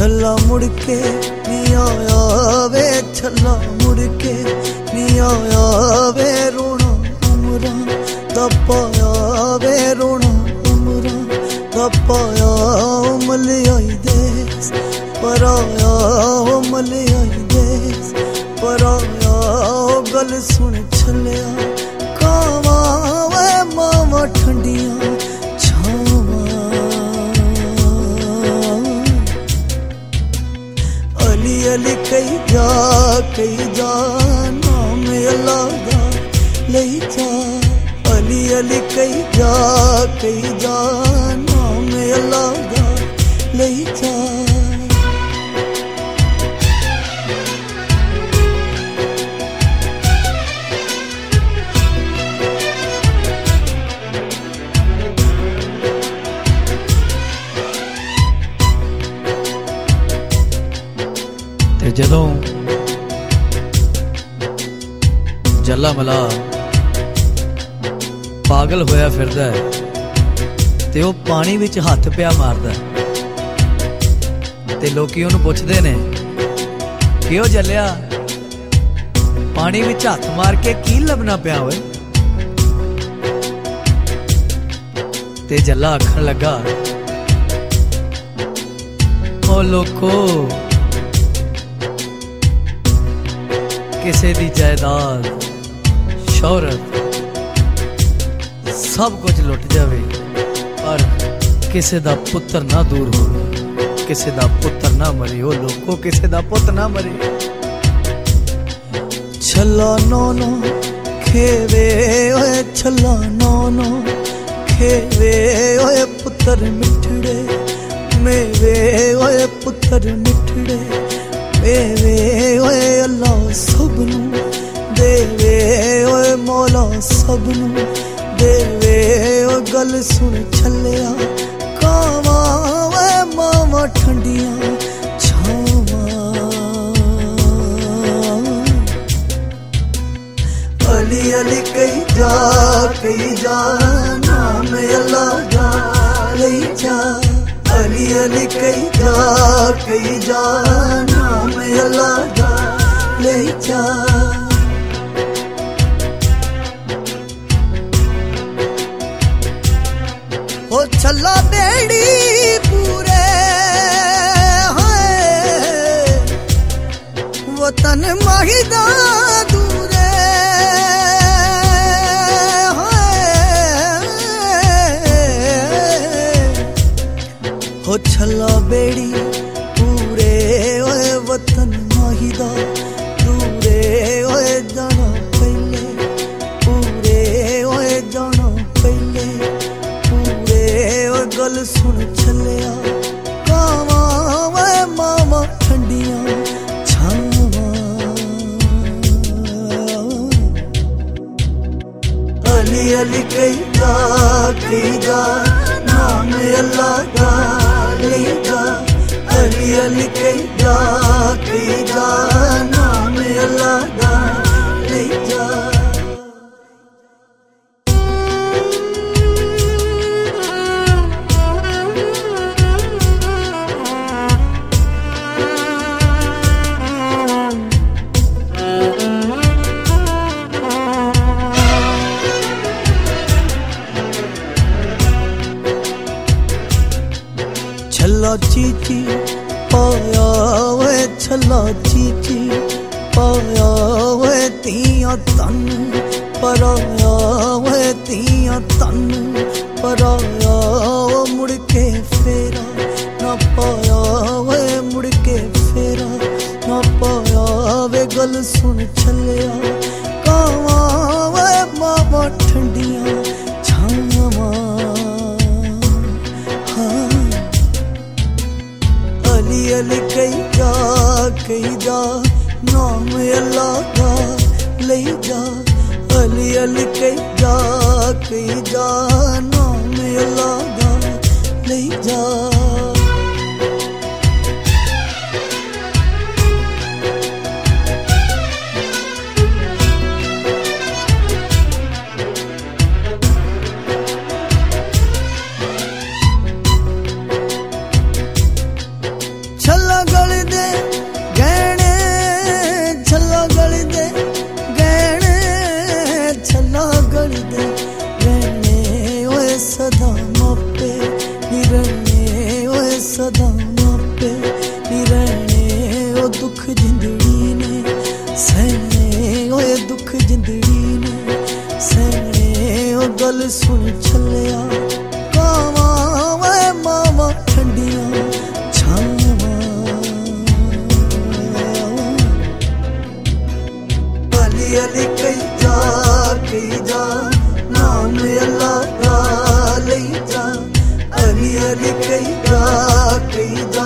छला मुड़ के नहीं आया वे, छला मुड़ के नहीं आया वे, रोना उमरा दा पाया वे, रोना उमरा दा पाया। ओ मलयाई देस पर आया, ओ मलयाई देस पर आया। ओ गल सुन छलिया कावा वे, मावा ठंडियां छावा। अली अली कई जा नाम अल्लाह दा लई जा। अली अली कई जा नाम अल्लाह दा लई जा। जदों जला मला पागल होया फिरदा है ते ओह पानी विच हथ पिया मारदा ते लोकी ओनू पुछदे ने कि ओ जलिया पानी विच हथ मार के की लभना पिया होए। ते जला आखण लगा ओ लोको किसे दी जायदाद शौहरत सब कुछ लुट जावे पर किसे दा पुत्र ना दूर हो, किसे दा पुत्र ना मरे। ओ लोको किसे दा पुत्र ना मरे। छला नौनो खेवे ओए, छला नौनो खेवे ओए, पुत्र मिठड़े मेवे ओए, पुत्र मिठड़े मेवे ओए। अल्लाह सबनू देवे ओए, मौला सबनू देवे। ओ गल सुन छलिया कावा ओए, मावा ठंडियां छावा। अली अली कई जा नाम अल्लाह दा लई जा। अली अली कई जा नाम अल्लाह दा लई जा। ओ छला बेड़ी पूरे है, वतन माहिदा दूरे हो। छला बेड़ी पूरे ओए, वतन माहिदा दूरे ओए। जाना पहले पूरे ओए, जाना पहले पूरे ओए। गल सुन छलिया कावा ओए, मावा ठंडियां छावा। अली अली कई जा नाम अल्लाह दा लई जा। अली अली कई जा नाम अल्लाह दा लई जा। छला चीची पाया वे, छला चीची पाया वे। तियां तन पर आया वे, तियां तन पर आया। ओ मुड़ के फेरा ना पाया वे, मुड़ के फेरा ना पाया वे। गल सुन छलिया कावा वे, मावा ठंडियां छावा। अली अली कई जा नाम अल्लाह दा लई जा। अली अली कई जा नाम अल्लाह दा लई जा। छला सदा मापे नी रहने ओ दुख जिंदड़ी ने सहने ओए दुख जिंदड़ी ने सहने ओ गल सुन चलिया कावा वे मावा ठंडियां छावा अली अली कई जा नाम अल्लाह का ले जा अली अली कई जा